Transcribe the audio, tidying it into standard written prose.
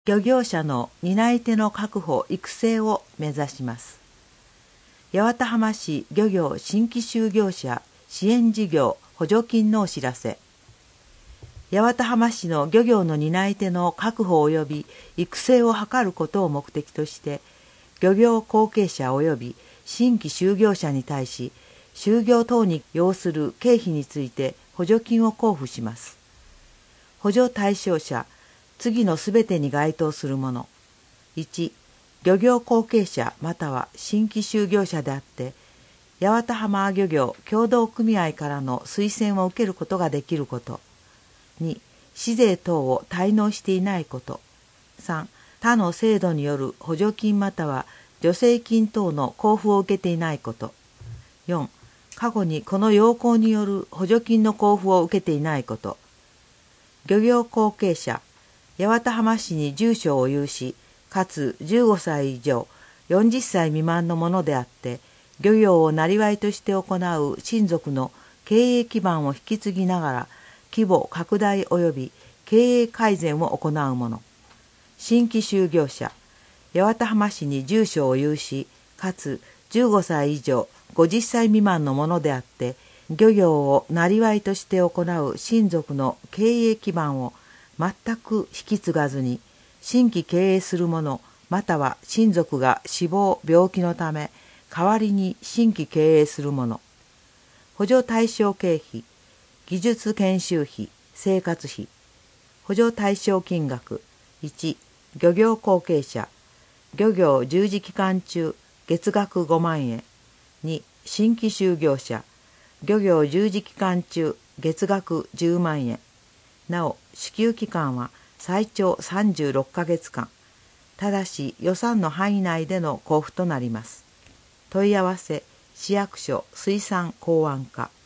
漁業者の担い手の確保・育成を目指します。八幡浜市漁業新規就業者支援事業補助金のお知らせ。八幡浜市の漁業の担い手の確保及び育成を図ることを目的として、漁業後継者及び新規就業者に対し、就業等に要する経費について補助金を交付します。補助対象者、次のすべてに該当するもの。1、漁業後継者または新規就業者であって、八幡浜漁業協同組合からの推薦を受けることができること。2、市税等を滞納していないこと。3、他の制度による補助金または助成金等の交付を受けていないこと。4、過去にこの要項による補助金の交付を受けていないこと。漁業後継者、八幡浜市に住所を有し、かつ15歳以上、40歳未満のものであって、漁業を生業として行う親族の経営基盤を引き継ぎながら、規模拡大及び経営改善を行うもの。新規就業者、八幡浜市に住所を有し、かつ15歳以上、50歳未満のものであって、漁業を生業として行う親族の経営基盤を全く引き継がずに、新規経営する者、または親族が死亡・病気のため、代わりに新規経営する者。補助対象経費、技術研修費、生活費。補助対象金額。1、漁業後継者。漁業従事期間中、月額5万円。2、新規就業者。漁業従事期間中、月額10万円。なお、支給期間は最長36ヶ月間。ただし予算の範囲内での交付となります。問い合わせ、市役所水産港湾課。